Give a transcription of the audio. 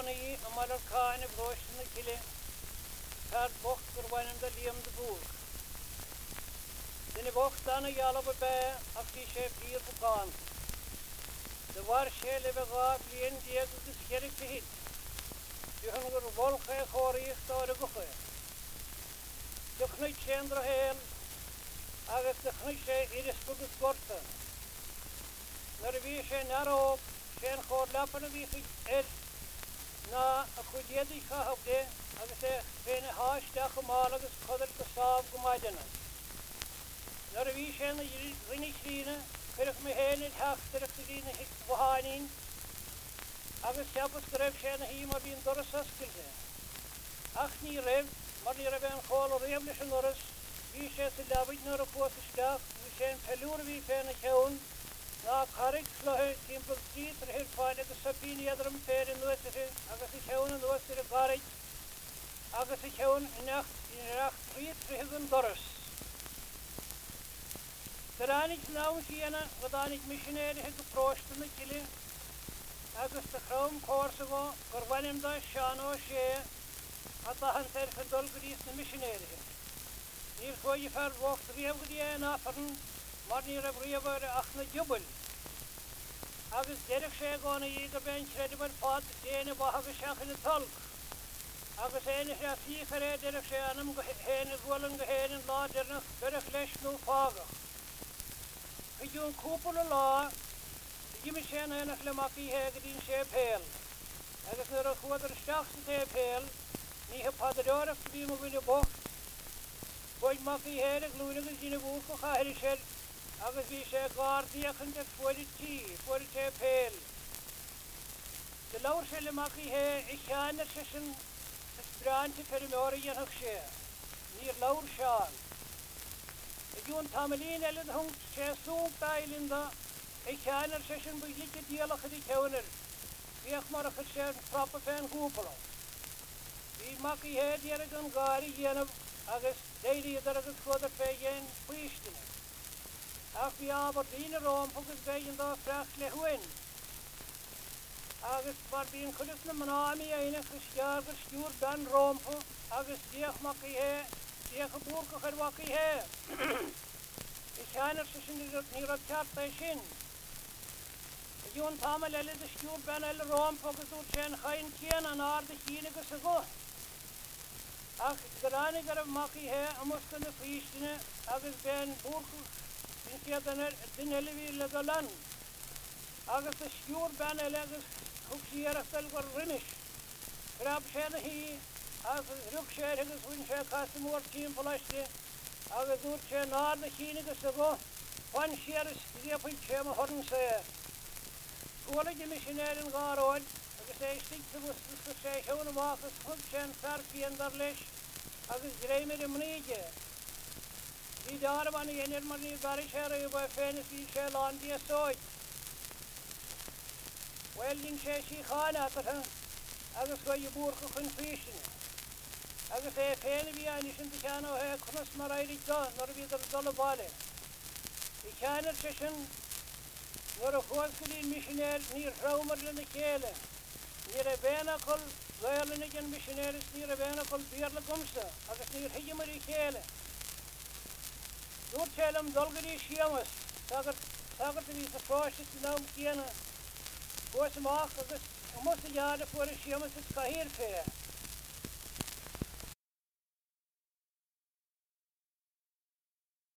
i amalar kaine broshne kile per bocht kurbanem da liam de boek. Den bocht dan yala be afti she pir bukan. De war shele be ga blien die de skere hit. Je hunger vol ge khori stare goche. De knit chendra hel agas de knit iris pugut sporta. Nar vi she naro shen khor lapen vi et na akudiyadi ka habde agase bene hash da khmalagas qadar ka saab gumadana nar vi shen rini shrina kirf me hele hafter khidina hik wahanin agas shapas kref shen hi ma bin dorsas kilse akhni rev marni reven khol revle shnoras vi she silabit nor ko staf vi shen pelur vi fen khaun na kharik slohe simpel street her faide de sapini adrum fer in noetere agas ich haun und was der garig agas ich haun in nacht friet regen doris teranik nou siena wadanik missionaire het geproostene kille agas de krom korsogo korbanem da shano she ata han ter fendol gris missionaire hier gooi je ver wocht reevdie na fern marni rever achne jubel agus derek she gona i de ben credible pat dene bahag shakhin talk agus ene she fi khare derek she anam hene golen gehenen la derne derek lesh no faga kijun kupul la yimi she na ene khlemaki he gedin she pel agus nero khoder shachs te pel ni he pador fi mo gine bo boy maki he glune gine bo ko khari she agus vi she guardia khande for te pel de laur shele maki he ikhaner session sprant fer mor ye nakshe nir laur shan jun tamelin el hung she soong tailinda ikhaner session bu like diala khadi kewner vi akhmar khshe prop fen gooplo vi maki he diere gun gari yen agus daily daragat khoder feyen puistin ach vi Aberdeen rom fokus gein da frachle hoen agus var bin khulus na manami ine khshjar stur dan rom agus diech maki he diech bur ko kharwaki he ishaner shin ni ratchat peshin jun tamal ele de stur ban el rom fokus ur chen khain kien an ar de kine gesego ach grane gar maki he amoskene friistine agus ben bur ja den elvi legalan agas stur ban elegas huksier astel gor rimish grab shen hi as ruksher hes win she kasmor team flaste agas dur che nar de chine gesego van sheres die pin chem horn se skole de missionären garod agas ei stik zu se hon wakas function sarfien darlesh agas greimer mnige die daar van die ene maar nie gari shere by fantasy shell on die soort wel din she khana ta agus go yubur ko kun fishne agus e fen bi ani shin tikano he khnas marai ri nor bi dar dal bale ikhaner session nor khos kli missioner ni raumer ne kele ni rebena kol goyal ne gen missioner ni rebena kol bierle komsa agus ni hijmari kele Door chelum dolgeri shiamas sagar vi se frost nam kiena was maak agus moest jare voor shiamas het kahir fe